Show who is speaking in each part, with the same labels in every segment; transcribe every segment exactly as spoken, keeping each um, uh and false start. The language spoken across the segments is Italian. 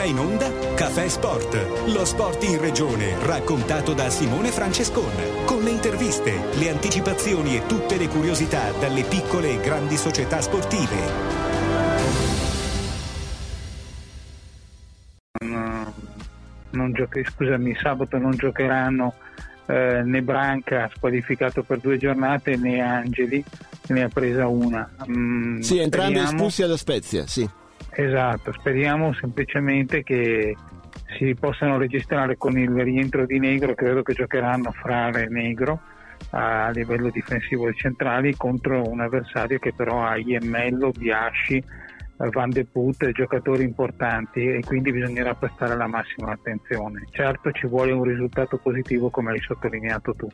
Speaker 1: in onda Caffè Sport, lo sport in regione raccontato da Simone Francescon, con le interviste, le anticipazioni e tutte le curiosità dalle piccole e grandi società sportive.
Speaker 2: No, non giochi, scusami, sabato non giocheranno eh, né Branca, squalificato per due giornate, né Angeli, ne ha presa una. Mm,
Speaker 3: sì, entrambi
Speaker 2: speriamo...
Speaker 3: espulsi alla Spezia, sì.
Speaker 2: Esatto, speriamo semplicemente che si possano registrare con il rientro di Negro. Credo che giocheranno Frare e Negro a livello difensivo dei centrali contro un avversario che però ha Iemmello, Biasci, Van de Put, giocatori importanti, e quindi bisognerà prestare la massima attenzione. Certo, ci vuole un risultato positivo, come hai sottolineato tu.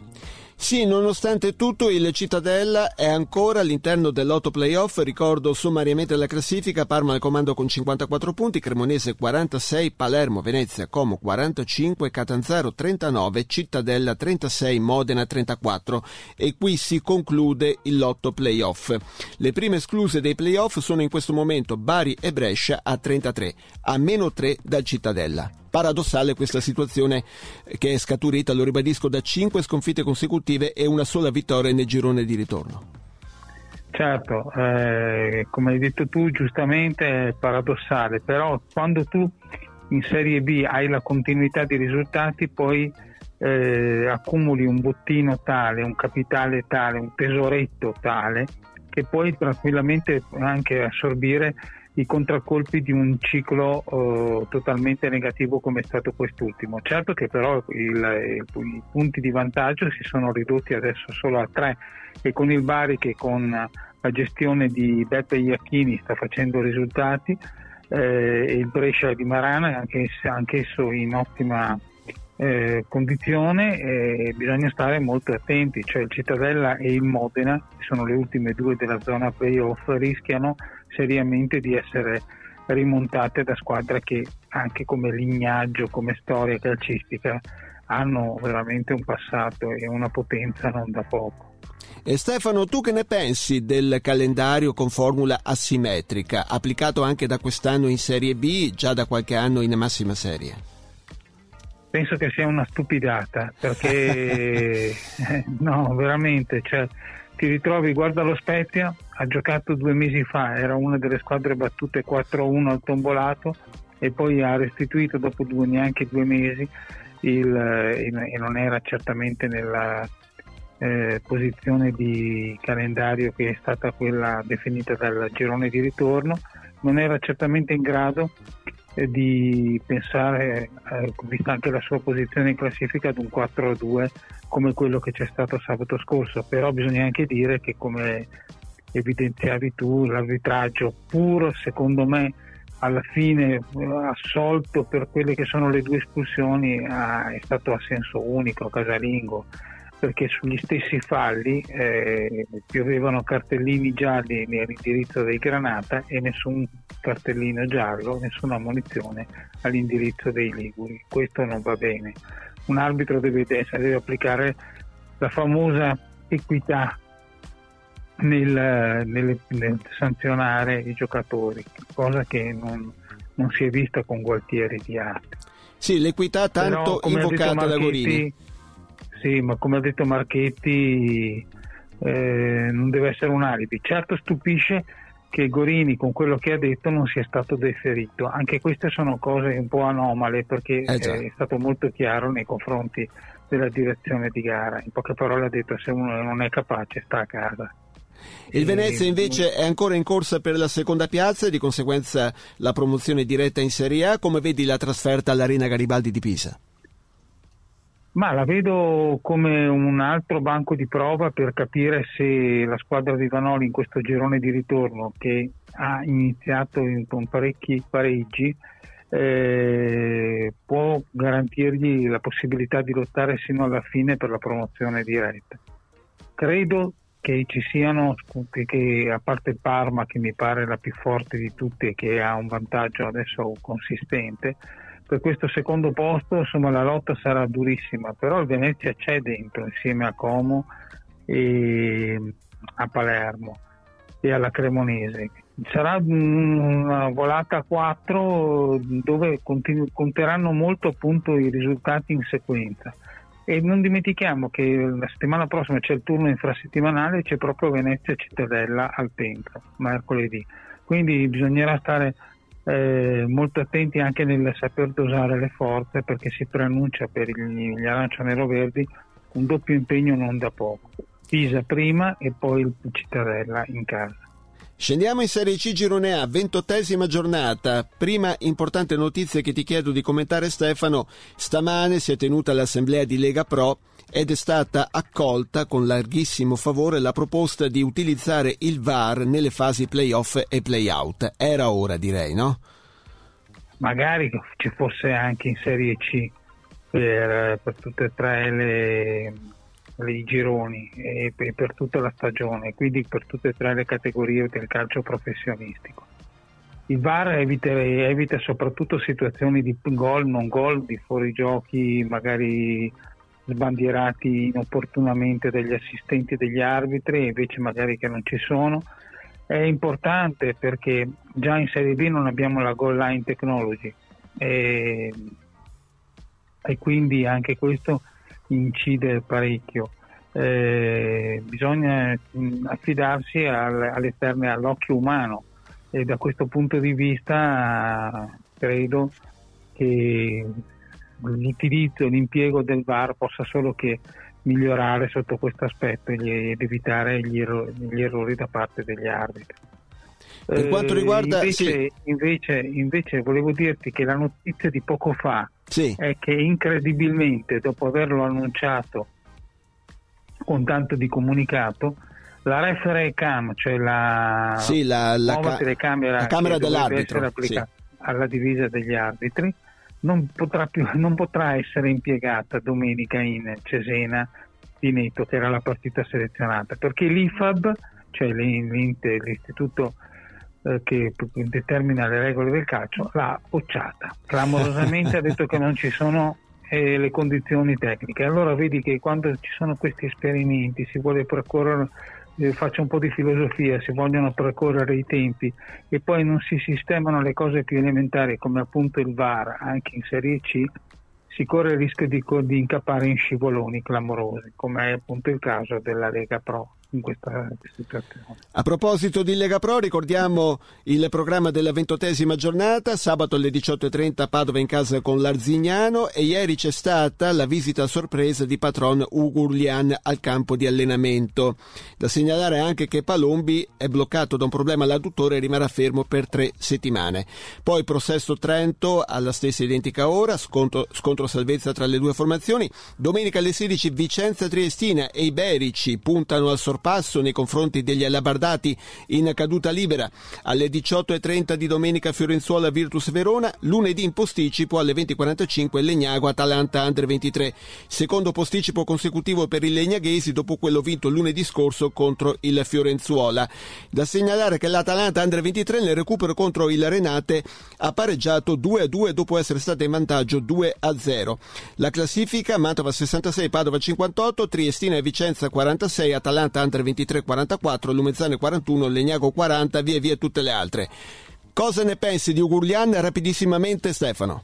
Speaker 3: Sì, nonostante tutto il Cittadella è ancora all'interno dell'otto playoff. Ricordo sommariamente la classifica: Parma al comando con cinquantaquattro punti, Cremonese quarantasei, Palermo, Venezia, Como quarantacinque, Catanzaro trentanove, Cittadella trentasei, Modena trentaquattro, e qui si conclude il lotto playoff. Le prime escluse dei playoff sono in questo momento Bari e Brescia a trentatré, a meno tre dal Cittadella. Paradossale questa situazione che è scaturita, lo ribadisco, da cinque sconfitte consecutive e una sola vittoria nel girone di ritorno.
Speaker 2: Certo, eh, come hai detto tu giustamente, è paradossale, però quando tu in Serie B hai la continuità di risultati, poi eh, accumuli un bottino tale, un capitale tale, un tesoretto tale, che puoi tranquillamente anche assorbire i contraccolpi di un ciclo uh, totalmente negativo come è stato quest'ultimo. Certo che però il, il, i punti di vantaggio si sono ridotti adesso solo a tre, e con il Bari, che con la gestione di Beppe Iacchini sta facendo risultati, eh, e il Brescia di Marana anche, anch'esso in ottima eh, condizione, eh, bisogna stare molto attenti. Cioè il Cittadella e il Modena, che sono le ultime due della zona playoff, rischiano seriamente di essere rimontate da squadre che anche come lignaggio, come storia calcistica, hanno veramente un passato e una potenza non da poco.
Speaker 3: E Stefano, tu che ne pensi del calendario con formula asimmetrica, applicato anche da quest'anno in Serie B, già da qualche anno in massima serie?
Speaker 2: Penso che sia una stupidata, perché no, veramente, cioè ti ritrovi, guarda lo Spezia, ha giocato due mesi fa, era una delle squadre battute quattro a uno al tombolato, e poi ha restituito dopo due, neanche due mesi il, e non era certamente nella eh, posizione di calendario che è stata quella definita dal girone di ritorno, non era certamente in grado eh, di pensare, eh, vista anche la sua posizione in classifica, ad un quattro a due come quello che c'è stato sabato scorso. Però bisogna anche dire che, come evidenziavi tu, l'arbitraggio, pur secondo me alla fine assolto per quelle che sono le due espulsioni, ha, è stato a senso unico, casalingo, perché sugli stessi falli eh, piovevano cartellini gialli all'indirizzo dei Granata e nessun cartellino giallo, nessuna ammonizione all'indirizzo dei Liguri. Questo non va bene. Un arbitro deve, deve applicare la famosa equità nel, nel, nel sanzionare i giocatori, cosa che non, non si è vista con Gualtieri di Arte.
Speaker 3: Sì, l'equità tanto però, invocata da Gorini.
Speaker 2: Sì, ma come ha detto Marchetti, eh, non deve essere un alibi. Certo stupisce che Gorini, con quello che ha detto, non sia stato deferito. Anche queste sono cose un po' anomale, perché eh è stato molto chiaro nei confronti della direzione di gara. In poche parole ha detto: se uno non è capace sta a casa.
Speaker 3: Il Venezia invece è ancora in corsa per la seconda piazza e di conseguenza la promozione diretta in Serie A. Come vedi la trasferta all'Arena Garibaldi di Pisa?
Speaker 2: Ma la vedo come un altro banco di prova per capire se la squadra di Vanoli in questo girone di ritorno, che ha iniziato in, con parecchi pareggi, eh, può garantirgli la possibilità di lottare sino alla fine per la promozione diretta. Credo che ci siano, che, che a parte il Parma, che mi pare la più forte di tutte e che ha un vantaggio adesso consistente, per questo secondo posto insomma la lotta sarà durissima, però il Venezia c'è dentro insieme a Como e a Palermo e alla Cremonese, sarà una volata a quattro dove continu- conteranno molto appunto i risultati in sequenza. E non dimentichiamo che la settimana prossima c'è il turno infrasettimanale, c'è proprio Venezia Cittadella al Tempio, mercoledì. Quindi bisognerà stare eh, molto attenti anche nel saper dosare le forze, perché si preannuncia per gli, gli arancione-verdi un doppio impegno non da poco. Pisa prima e poi il Cittadella in casa.
Speaker 3: Scendiamo in Serie C Girone A, ventottesima giornata. Prima importante notizia che ti chiedo di commentare, Stefano: stamane si è tenuta l'assemblea di Lega Pro ed è stata accolta con larghissimo favore la proposta di utilizzare il V A R nelle fasi play-off e play-out. Era ora, direi, no?
Speaker 2: Magari ci fosse anche in Serie C per, per tutte e tre le... i gironi e per tutta la stagione, quindi per tutte e tre le categorie del calcio professionistico. Il V A R evita, evita soprattutto situazioni di gol, non gol, di fuorigiochi magari sbandierati inopportunamente dagli assistenti degli arbitri, invece magari che non ci sono. È importante perché già in Serie B non abbiamo la goal line technology e, e quindi anche questo incide parecchio. Eh, bisogna mh, affidarsi al, all'esterno e all'occhio umano, e da questo punto di vista credo che l'utilizzo, l'impiego del V A R possa solo che migliorare sotto questo aspetto ed evitare gli, erro- gli errori da parte degli arbitri.
Speaker 3: Per quanto riguarda
Speaker 2: invece,
Speaker 3: sì.
Speaker 2: invece, invece volevo dirti che la notizia di poco fa
Speaker 3: sì.
Speaker 2: è che incredibilmente, dopo averlo annunciato con tanto di comunicato, la referee cam, cioè la,
Speaker 3: sì, la, la
Speaker 2: nuova
Speaker 3: ca-
Speaker 2: telecamera
Speaker 3: la camera
Speaker 2: che dovrebbe
Speaker 3: dell'arbitro
Speaker 2: essere applicata
Speaker 3: sì.
Speaker 2: alla divisa degli arbitri, non potrà più, non potrà essere impiegata domenica in Cesena Pineto, che era la partita selezionata, perché l'I F A B, cioè l'istituto eh, che determina le regole del calcio, l'ha bocciata clamorosamente. Ha detto che non ci sono eh, le condizioni tecniche. Allora vedi che quando ci sono questi esperimenti si vuole percorrere, eh, faccio un po' di filosofia, si vogliono percorrere i tempi e poi non si sistemano le cose più elementari come appunto il V A R anche in Serie C, si corre il rischio di, di incappare in scivoloni clamorosi, come è appunto il caso della Lega Pro in questa situazione.
Speaker 3: A proposito di Lega Pro, ricordiamo il programma della ventottesima giornata. Sabato alle diciotto e trenta Padova in casa con l'Arzignano, e ieri c'è stata la visita a sorpresa di patron Ugurlian al campo di allenamento. Da segnalare anche che Palombi è bloccato da un problema all'adduttore e rimarrà fermo per tre settimane. Poi Prosesto Trento alla stessa identica ora, scontro, scontro salvezza tra le due formazioni. Domenica alle sedici Vicenza Triestina e Iberici puntano al sorpasso nei confronti degli alabardati in caduta libera. Alle diciotto e trenta di domenica Fiorenzuola Virtus Verona, lunedì in posticipo alle venti e quarantacinque Legnago Atalanta Under ventitré, secondo posticipo consecutivo per i legnaghesi dopo quello vinto lunedì scorso contro il Fiorenzuola. Da segnalare che l'Atalanta Under ventitré nel recupero contro il Renate ha pareggiato due a due dopo essere stata in vantaggio due a zero. La classifica: Mantova sessantasei, Padova cinquantotto, Triestina e Vicenza quarantasei, Atalanta Under ventitré quarantaquattro, Lumezzane quarantuno, Legnago quaranta, via via tutte le altre. Cosa ne pensi di Ugurlian rapidissimamente, Stefano?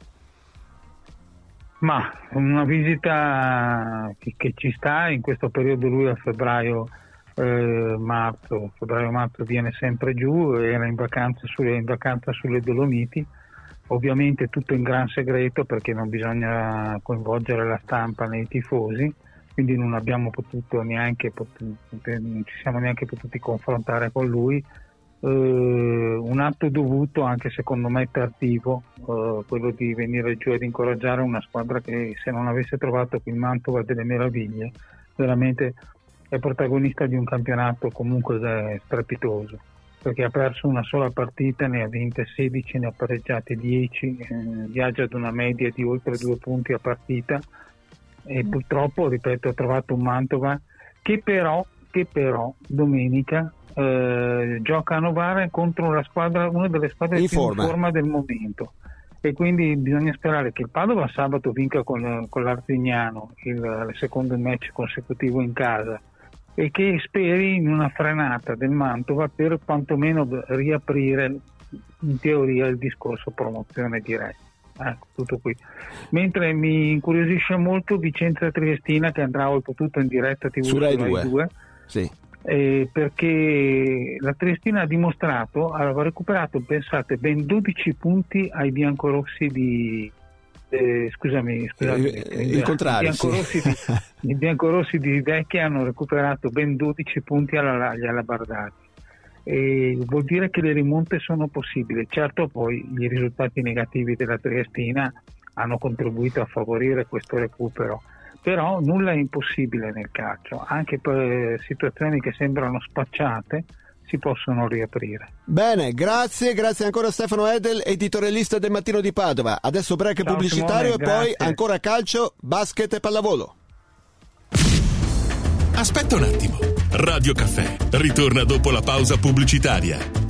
Speaker 2: Ma una visita che, che ci sta in questo periodo. Lui a febbraio eh, marzo febbraio marzo viene sempre giù, era in vacanza sulle, in vacanza sulle Dolomiti, ovviamente tutto in gran segreto perché non bisogna coinvolgere la stampa nei tifosi, quindi non abbiamo potuto neanche potuto, non ci siamo neanche potuti confrontare con lui. Eh, un atto dovuto, anche secondo me tardivo, eh, quello di venire giù ad incoraggiare una squadra che, se non avesse trovato qui il Mantova delle meraviglie, veramente è protagonista di un campionato comunque strepitoso, perché ha perso una sola partita, ne ha vinte sedici, ne ha pareggiate dieci, eh, viaggia ad una media di oltre due punti a partita. E purtroppo, ripeto, ha trovato un Mantova che però, che però domenica eh, gioca a Novara contro la squadra, una delle squadre in più forma. in forma del momento, e quindi bisogna sperare che il Padova sabato vinca con, con l'Arzignano il, il secondo match consecutivo in casa, e che speri in una frenata del Mantova per quantomeno riaprire in teoria il discorso promozione diretta. Ecco, tutto qui. Mentre mi incuriosisce molto Vicenza Triestina, che andrà oltretutto in diretta tivù su Rai due,
Speaker 3: sì.
Speaker 2: eh, perché la Triestina ha dimostrato, aveva recuperato, pensate, ben dodici punti ai biancorossi di eh, scusami, scusami
Speaker 3: eh, il contrario,
Speaker 2: i biancorossi,
Speaker 3: sì.
Speaker 2: di, i biancorossi di Vecchia hanno recuperato ben dodici punti alla, alla Bardati. E vuol dire che le rimonte sono possibili. Certo, poi i risultati negativi della Triestina hanno contribuito a favorire questo recupero, però nulla è impossibile nel calcio, anche per situazioni che sembrano spacciate si possono riaprire.
Speaker 3: Bene, grazie, grazie ancora Stefano Edel, editorialista del Mattino di Padova. Adesso break
Speaker 2: Ciao,
Speaker 3: pubblicitario
Speaker 2: Simone,
Speaker 3: e poi
Speaker 2: grazie.
Speaker 3: ancora calcio, basket e pallavolo.
Speaker 4: Aspetta un attimo. Radio Caffè ritorna dopo la pausa pubblicitaria.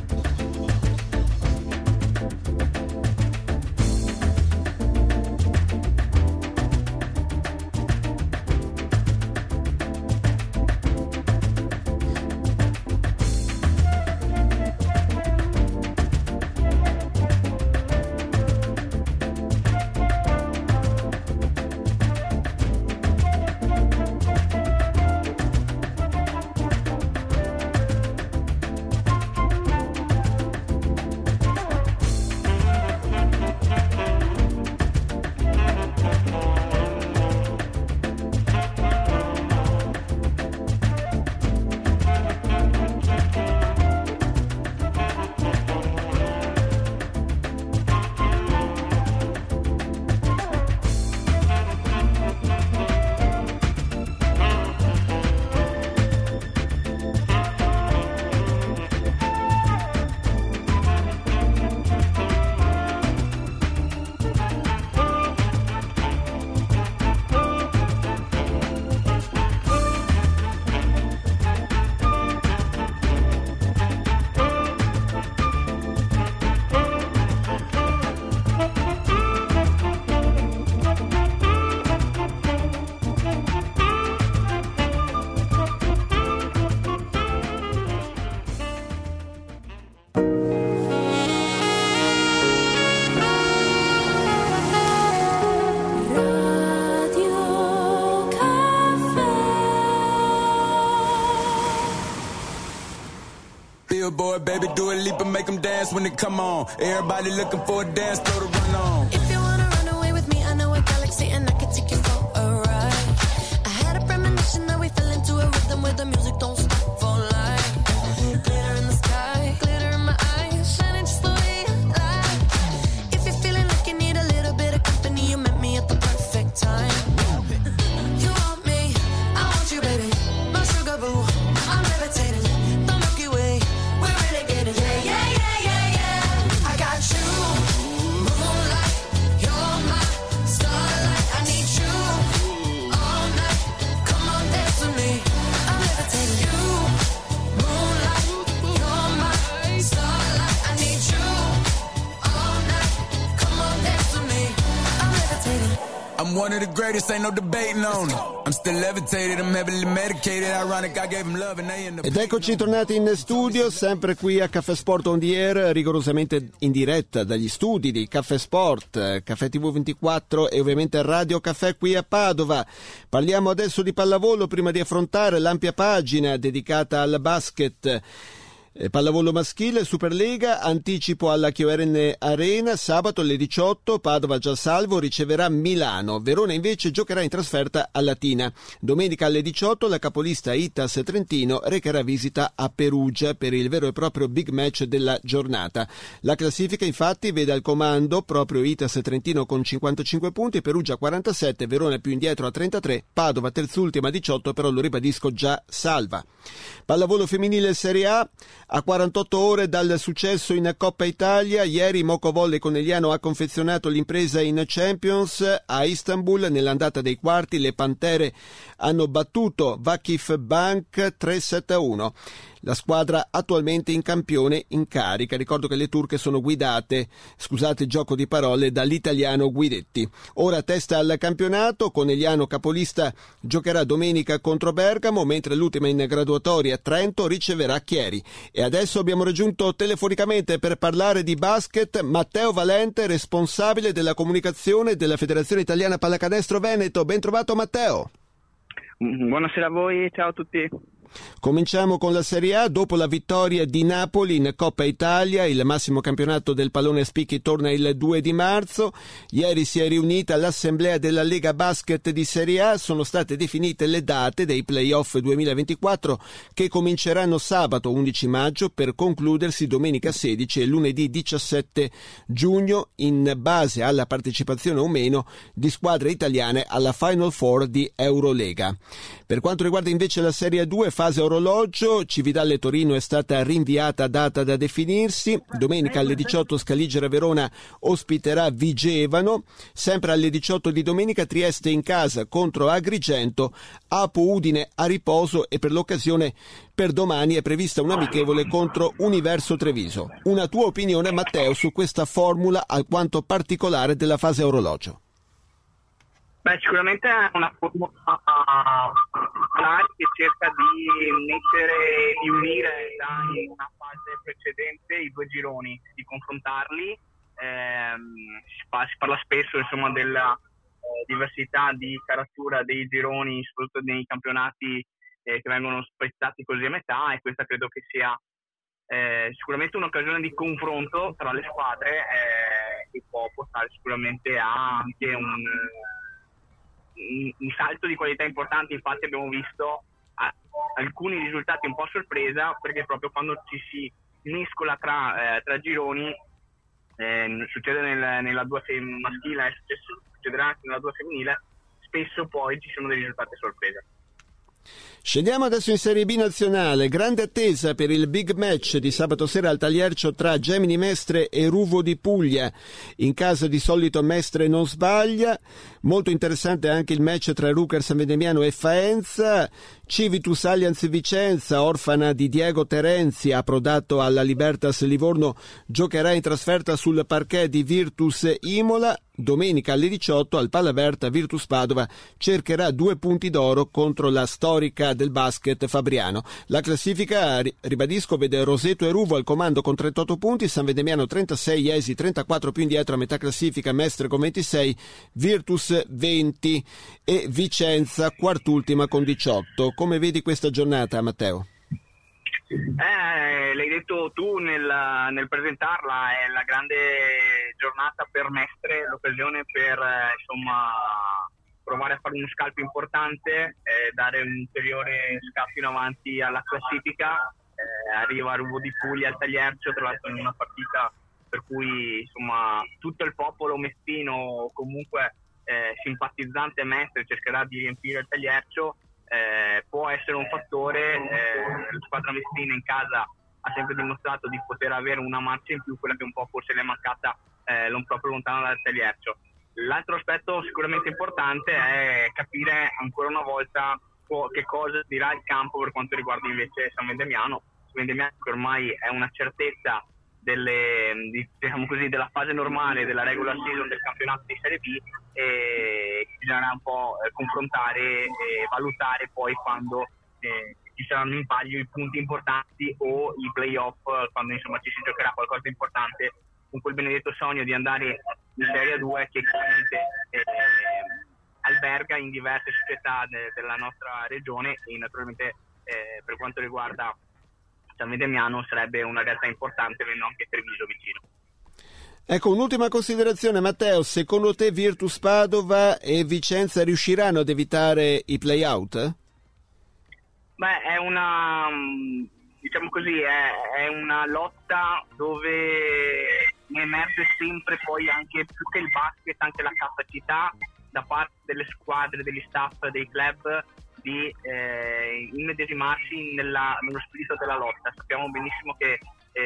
Speaker 5: Billboard, baby, do a leap and make them dance when they come on. Everybody looking for a dance floor to run on.
Speaker 6: If you wanna run away with me, I know a galaxy and I can take you for a ride. I had a premonition that we fell into a rhythm where the music don't stop for life. Glitter in the sky, glitter in my eyes, shining just the way I like. If you're feeling like you need a little bit of company, you met me at the perfect time. You want me, I want you, baby, my sugar boo, I'm levitating.
Speaker 5: I'm one of the greatest, ain't no debating on it. I'm still levitated, I'm heavily medicated. Ironic, I gave him love and they end up.
Speaker 3: Ed eccoci tornati in studio, sempre qui a Caffè Sport On The Air, rigorosamente in diretta dagli studi di Caffè Sport, Caffè tivù ventiquattro e ovviamente Radio Caffè qui a Padova. Parliamo adesso di pallavolo prima di affrontare l'ampia pagina dedicata al basket. Pallavolo maschile, Superlega, anticipo alla K O R N Arena, sabato alle diciotto, Padova già salvo riceverà Milano, Verona invece giocherà in trasferta a Latina. Domenica alle diciotto la capolista Itas Trentino recherà visita a Perugia per il vero e proprio big match della giornata. La classifica infatti vede al comando proprio Itas Trentino con cinquantacinque punti, Perugia quarantasette, Verona più indietro a trentatré, Padova terzultima a diciotto, però lo ribadisco già salva. Pallavolo femminile Serie A, A quarantotto ore dal successo in Coppa Italia, ieri Moco Volley Conegliano ha confezionato l'impresa in Champions a Istanbul. Nell'andata dei quarti le Pantere hanno battuto Vakif Bank tre sette a uno. La squadra attualmente in campione in carica. Ricordo che le turche sono guidate, scusate il gioco di parole, dall'italiano Guidetti. Ora testa al campionato, Conegliano capolista giocherà domenica contro Bergamo, mentre l'ultima in graduatoria Trento riceverà Chieri. E adesso abbiamo raggiunto telefonicamente per parlare di basket Matteo Valente, responsabile della comunicazione della Federazione Italiana Pallacanestro Veneto. Ben trovato Matteo.
Speaker 7: Buonasera a voi, ciao a tutti.
Speaker 3: Cominciamo con la Serie A. Dopo la vittoria di Napoli in Coppa Italia, il massimo campionato del pallone a spicchi torna il due di marzo. Ieri si è riunita l'assemblea della Lega Basket di Serie A. Sono state definite le date dei playoff duemilaventiquattro che cominceranno sabato undici maggio per concludersi domenica sedici e lunedì diciassette giugno in base alla partecipazione o meno di squadre italiane alla Final Four di Eurolega. Per quanto riguarda invece la Serie due, fase orologio, Cividale Torino è stata rinviata a data da definirsi. Domenica alle diciotto Scaligera Verona ospiterà Vigevano. Sempre alle diciotto di domenica Trieste in casa contro Agrigento, Apo Udine a riposo e per l'occasione per domani è prevista un'amichevole contro Universo Treviso. Una tua opinione Matteo su questa formula alquanto particolare della fase orologio?
Speaker 7: Beh, sicuramente è una formula che cerca di mettere, di unire da una fase precedente i due gironi, di confrontarli. Ehm, si, parla, si parla spesso insomma della eh, diversità di caratura dei gironi, soprattutto nei campionati eh, che vengono spezzati così a metà, e questa credo che sia eh, sicuramente un'occasione di confronto tra le squadre eh, che può portare sicuramente a anche un un salto di qualità importante. Infatti abbiamo visto alcuni risultati un po' sorpresa, perché proprio quando ci si mescola tra, eh, tra gironi eh, succede nel, nella due fem- maschile, succederà anche nella due femminile, spesso poi ci sono dei risultati sorpresa.
Speaker 3: Scendiamo adesso in Serie B nazionale. Grande attesa per il big match di sabato sera al Tagliercio tra Gemini Mestre e Ruvo di Puglia. In casa di solito Mestre non sbaglia. Molto interessante anche il match tra Rucker San Vendemiano e Faenza. Civitus Allianz Vicenza, orfana di Diego Terenzi, approdato alla Libertas Livorno, giocherà in trasferta sul parquet di Virtus Imola. Domenica alle diciotto al Palaverta Virtus Padova cercherà due punti d'oro contro la storica del basket Fabriano. La classifica, ribadisco, vede Roseto e Ruvo al comando con trentotto punti, San Vendemiano trentasei, Iesi trentaquattro, più indietro a metà classifica Mestre con ventisei, Virtus venti e Vicenza quartultima con diciotto. Come vedi questa giornata, Matteo?
Speaker 7: Eh, l'hai detto tu nel, nel presentarla, è la grande giornata per Mestre, l'occasione per eh, insomma provare a fare uno scalpo importante, eh, dare un ulteriore scatto in avanti alla classifica. Eh, arriva Ruvo di Puglia al Tagliercio, tra l'altro in una partita per cui insomma tutto il popolo mestino, comunque eh, simpatizzante Mestre, cercherà di riempire il Tagliercio. Eh, può essere un fattore. Eh, la squadra mestina in casa ha sempre dimostrato di poter avere una marcia in più, quella che un po' forse le è mancata eh, non proprio lontano dal Tagliercio. L'altro aspetto sicuramente importante è capire ancora una volta co- che cosa dirà il campo per quanto riguarda invece San Vendemiano. San Vendemiano che ormai è una certezza delle, diciamo così, della fase normale della regular season del campionato di Serie B, e bisognerà un po' eh, confrontare e valutare poi quando eh, ci saranno in palio i punti importanti o i playoff, quando insomma ci si giocherà qualcosa di importante, con quel benedetto sogno di andare in Serie due che chiaramente eh, alberga in diverse società de- della nostra regione, e naturalmente eh, per quanto riguarda San Vendemiano sarebbe una realtà importante, avendo anche Treviso vicino.
Speaker 3: Ecco, un'ultima considerazione, Matteo. Secondo te Virtus Padova e Vicenza riusciranno ad evitare i play-out?
Speaker 7: Beh, è una, diciamo così, è, è una lotta dove ne emerge sempre poi anche più che il basket, anche la capacità da parte delle squadre, degli staff, dei club di eh, immedesimarsi nella, nello spirito della lotta. Sappiamo benissimo che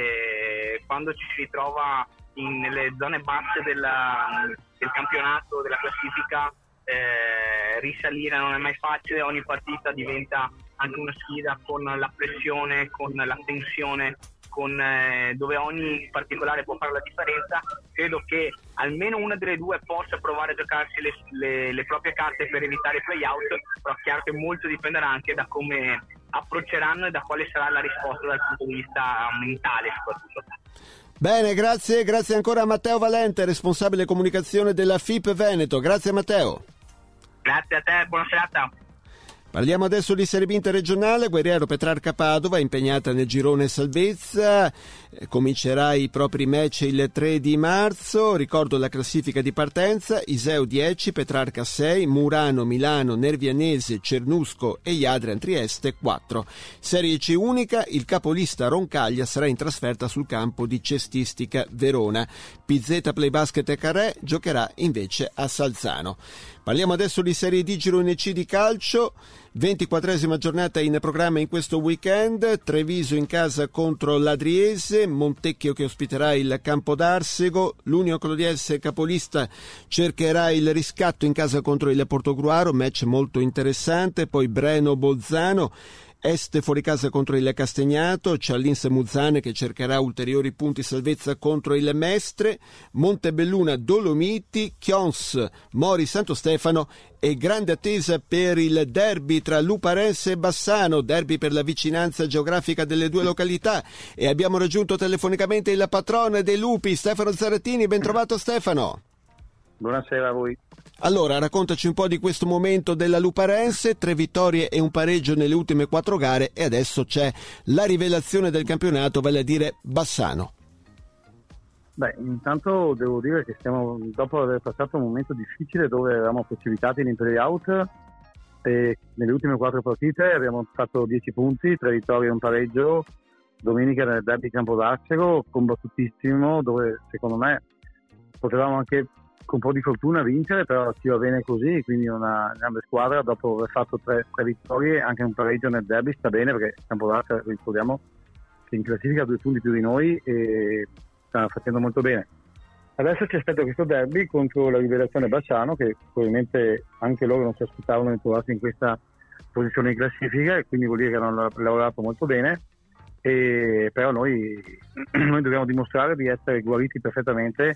Speaker 7: eh, quando ci si trova in, nelle zone basse della, del campionato, della classifica, eh, risalire non è mai facile. Ogni partita diventa anche una sfida con la pressione, con la tensione, con eh, dove ogni particolare può fare la differenza. Credo che almeno una delle due possa provare a giocarsi le, le, le proprie carte per evitare i play-out, però è chiaro che molto dipenderà anche da come approcceranno e da quale sarà la risposta dal punto di vista mentale soprattutto.
Speaker 3: Bene, grazie, grazie ancora a Matteo Valente, responsabile comunicazione della F I P Veneto. Grazie Matteo.
Speaker 7: Grazie a te, buona serata.
Speaker 3: Parliamo adesso di Serie B interregionale. Guerriero Petrarca Padova impegnata nel girone salvezza, eh, comincerà i propri match il tre di marzo. Ricordo la classifica di partenza: Iseo dieci, Petrarca sei, Murano, Milano, Nervianese, Cernusco e Jadrian Trieste quattro. Serie C unica, il capolista Roncaglia sarà in trasferta sul campo di Cestistica Verona. Pizzetta Play Basket e Carré giocherà invece a Salzano. Parliamo adesso di Serie D Girone C di calcio. ventiquattresima giornata in programma in questo weekend. Treviso in casa contro l'Adriese, Montecchio che ospiterà il Campo d'Arsego, l'Unione Clodiense capolista cercherà il riscatto in casa contro il Portogruaro, match molto interessante. Poi Breno Bolzano, Este fuori casa contro il Castagnato, Ciallins Muzzane che cercherà ulteriori punti salvezza contro il Mestre, Montebelluna Dolomiti, Chions Mori Santo Stefano e grande attesa per il derby tra Luparense e Bassano, derby per la vicinanza geografica delle due località, e abbiamo raggiunto telefonicamente il patrone dei Lupi, Stefano Zarattini. Ben trovato Stefano.
Speaker 8: Buonasera a voi.
Speaker 3: Allora, raccontaci un po' di questo momento della Luparense, tre vittorie e un pareggio nelle ultime quattro gare, e adesso c'è la rivelazione del campionato, vale a dire Bassano.
Speaker 8: Beh, intanto devo dire che stiamo, dopo aver passato un momento difficile dove eravamo precipitati in play-out, e nelle ultime quattro partite abbiamo fatto dieci punti, tre vittorie e un pareggio. Domenica nel derby Campo d'Arsego, combattutissimo, dove secondo me potevamo anche con un po' di fortuna vincere, però ci va bene così, quindi una grande squadra. Dopo aver fatto tre, tre vittorie, anche un pareggio nel derby sta bene, perché Campodarsego, ricordiamo che in classifica ha due punti più di noi e stanno facendo molto bene. Adesso ci aspetta questo derby contro la Rivelazione Bassano, che probabilmente anche loro non si aspettavano di trovarsi in questa posizione in classifica, e quindi vuol dire che hanno lavorato molto bene. E però noi, noi dobbiamo dimostrare di essere guariti perfettamente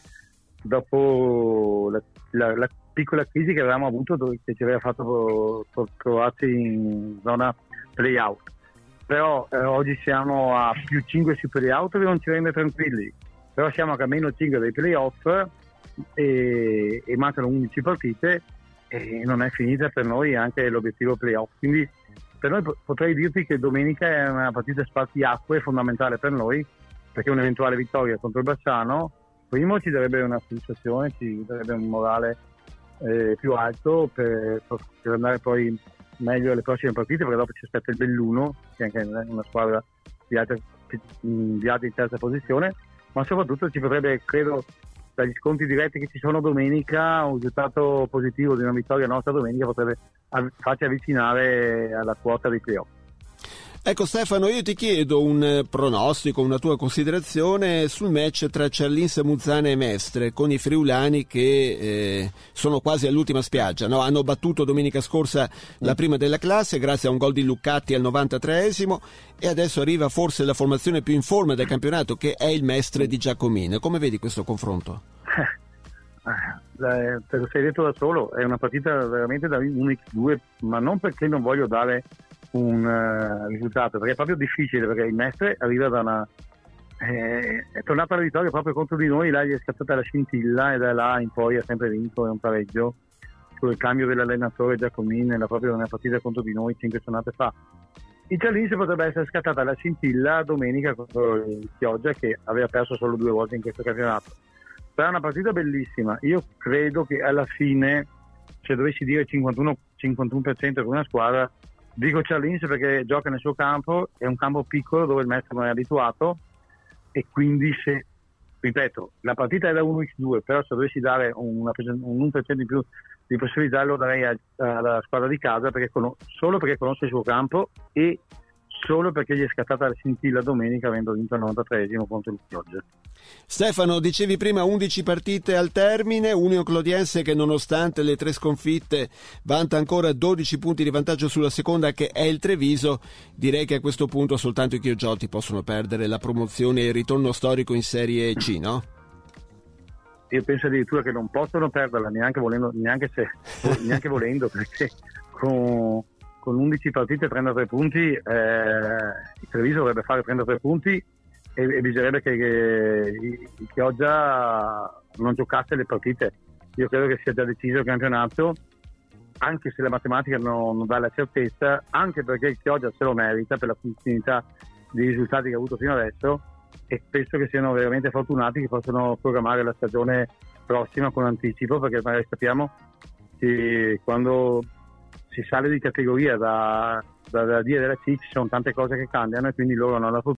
Speaker 8: dopo la, la, la piccola crisi che avevamo avuto, dove, che ci aveva fatto trovarsi in zona play-out. Però eh, oggi siamo a più cinque sui play-out, che non ci rende tranquilli, però siamo a meno cinque dai play-off e, e mancano undici partite e non è finita per noi anche l'obiettivo play-off. Quindi per noi potrei dirti che domenica è una partita spartiacque fondamentale per noi, perché un'eventuale vittoria contro il Bassano primo ci darebbe una sensazione, ci darebbe un morale eh, più alto per, per andare poi meglio alle prossime partite, perché dopo ci aspetta il Belluno, che è anche una squadra di alta, di alta in terza posizione, ma soprattutto ci potrebbe, credo, dagli scontri diretti che ci sono domenica, un risultato positivo di una vittoria nostra domenica potrebbe farci avvicinare alla quota dei playoff.
Speaker 3: Ecco Stefano, io ti chiedo un pronostico, una tua considerazione sul match tra Ciallins, Muzzane e Mestre, con i friulani che eh, sono quasi all'ultima spiaggia, no? Hanno battuto domenica scorsa la prima della classe grazie a un gol di Luccatti al novantatreesimo, e adesso arriva forse la formazione più in forma del campionato, che è il Mestre di Giacomino. Come vedi questo confronto?
Speaker 8: Eh, te lo sei detto da solo, è una partita veramente da uno a due, ma non perché non voglio dare un uh, risultato, perché è proprio difficile, perché il Mestre arriva da una eh, è tornato alla vittoria proprio contro di noi, là gli è scattata la scintilla e da là in poi ha sempre vinto, è un pareggio con il cambio dell'allenatore Giacomini nella propria nella partita contro di noi cinque giornate fa. Il Ciallins potrebbe essere scattata la scintilla domenica contro il Chioggia, che aveva perso solo due volte in questo campionato. Però è una partita bellissima. Io credo che alla fine, se dovessi dire cinquantuno per cento per una squadra, dico Ciallins, perché gioca nel suo campo, è un campo piccolo dove il Mestre non è abituato, e quindi se, ripeto, la partita è da uno a due, però se dovessi dare una, un uno per cento in più di possibilità lo darei a- alla squadra di casa, perché con- solo perché conosce il suo campo e solo perché gli è scattata la scintilla domenica avendo vinto il novantatreesimo contro il Chioggia.
Speaker 3: Stefano, dicevi prima undici partite al termine, Union Clodiense che nonostante le tre sconfitte vanta ancora dodici punti di vantaggio sulla seconda, che è il Treviso. Direi che a questo punto soltanto i Chioggiotti possono perdere la promozione e il ritorno storico in Serie C, no?
Speaker 8: Io penso addirittura che non possono perderla neanche volendo, neanche, se, neanche volendo, perché con, con undici partite e trentatré punti eh, il Treviso dovrebbe fare trentatré punti e, e bisognerebbe che, che, che Chioggia non giocasse le partite. Io credo che sia già deciso il campionato, anche se la matematica non, non dà la certezza, anche perché il Chioggia se lo merita per la continuità dei risultati che ha avuto fino adesso, e penso che siano veramente fortunati che possono programmare la stagione prossima con anticipo, perché magari sappiamo che quando si sale di categoria da, da, da D e della C ci sono tante cose che cambiano, e quindi loro hanno la